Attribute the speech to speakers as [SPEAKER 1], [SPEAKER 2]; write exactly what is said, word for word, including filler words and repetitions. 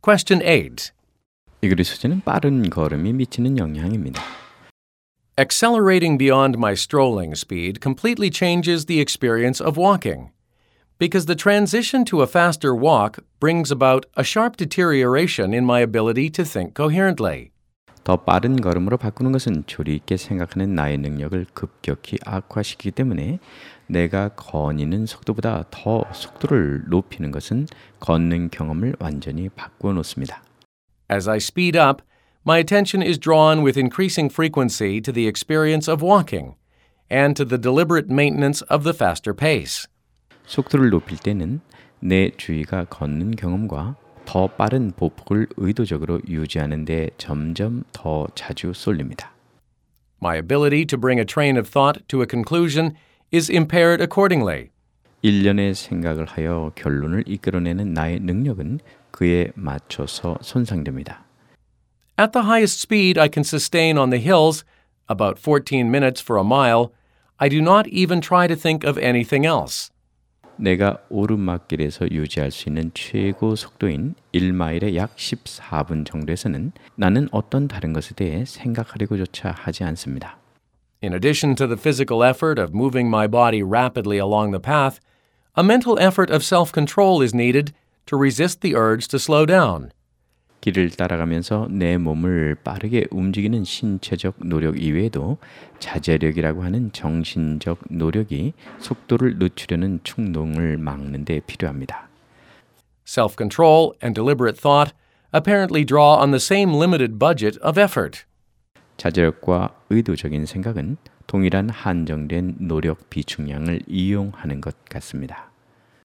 [SPEAKER 1] Question eight.
[SPEAKER 2] 이 글의 소재는 빠른 걸음이 미치는 영향입니다.
[SPEAKER 1] Accelerating beyond my strolling speed completely changes the experience of walking, because the transition to a faster walk brings about a sharp deterioration in my ability to think coherently.
[SPEAKER 2] 더 빠른 걸음으로 바꾸는 것은 조리 있게 생각하는 나의 능력을 급격히 악화시키기 때문에 내가 거니는 속도보다 더 속도를 높이는 것은 걷는 경험을 완전히 바꾸어 놓습니다.
[SPEAKER 1] As I speed up, my attention is drawn with increasing frequency to the experience of walking and to the deliberate maintenance of the faster pace.
[SPEAKER 2] 속도를 높일 때는 내 주의가 걷는 경험과 더 빠른 보폭을 의도적으로 유지하는 데 점점 더 자주 쏠립니다.
[SPEAKER 1] My ability to bring a train of thought to a conclusion is impaired accordingly.
[SPEAKER 2] 일련의 생각을 하여 결론을 이끌어내는 나의 능력은 그에 맞춰서 손상됩니다.
[SPEAKER 1] At the highest speed I can sustain on the hills, about fourteen minutes for a mile, I do not even try to think of anything else.
[SPEAKER 2] 내가 오르막길에서 유지할 수 있는 최고 속도인 일 마일에 약 십사 분 정도에서는 나는 어떤 다른 것에 대해 생각하려고조차 하지 않습니다.
[SPEAKER 1] In addition to the physical effort of moving my body rapidly along the path, a mental effort of self-control is needed to resist the urge to slow down.
[SPEAKER 2] 길을 따라가면서 내 몸을 빠르게 움직이는 신체적 노력 이외에도 자제력이라고 하는 정신적 노력이 속도를 늦추려는 충동을 막는 데 필요합니다.
[SPEAKER 1] Self-control and deliberate thought apparently draw on the same limited budget of effort.
[SPEAKER 2] 자제력과 의도적인 생각은 동일한 한정된 노력 비축량을 이용하는 것 같습니다.